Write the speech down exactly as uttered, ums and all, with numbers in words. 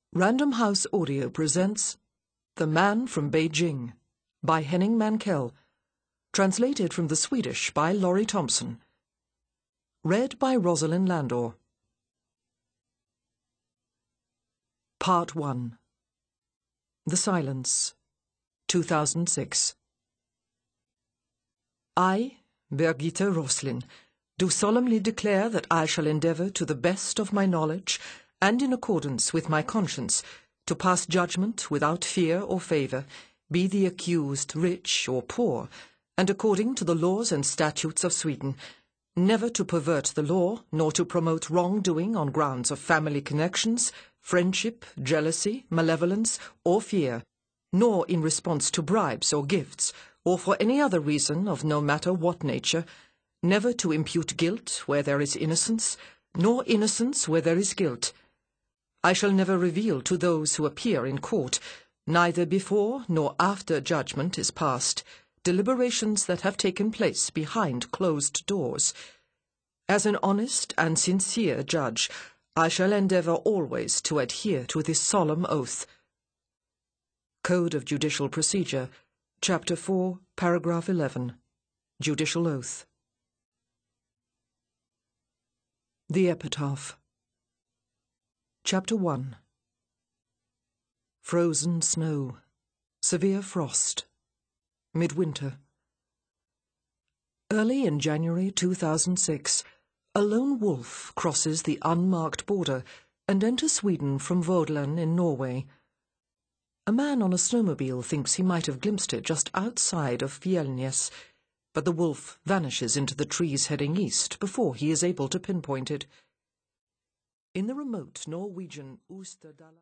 Random House Audio presents The Man from Beijing by Henning Mankell, translated from the Swedish by Laurie Thompson. Read by Rosalind Landor. Part one. The Silence, two thousand six. I, Birgitte Roslin, do solemnly declare that I shall endeavour to the best of my knowledge and in accordance with my conscience, to pass judgment without fear or favour, be the accused rich or poor, and according to the laws and statutes of Sweden, never to pervert the law, nor to promote wrongdoing on grounds of family connections, friendship, jealousy, malevolence, or fear, nor in response to bribes or gifts, or for any other reason of no matter what nature, never to impute guilt where there is innocence, nor innocence where there is guilt. I shall never reveal to those who appear in court, neither before nor after judgment is passed, deliberations that have taken place behind closed doors. As an honest and sincere judge, I shall endeavour always to adhere to this solemn oath. Code of Judicial Procedure, Chapter four, Paragraph eleven. Judicial Oath. The Epitaph. Chapter one. Frozen snow, severe frost, midwinter. Early in January two thousand six, a lone wolf crosses the unmarked border and enters Sweden from Vågland in Norway. A man on a snowmobile thinks he might have glimpsed it just outside of Fjellnäs, but the wolf vanishes into the trees heading east before he is able to pinpoint it. In the remote Norwegian Oosterdal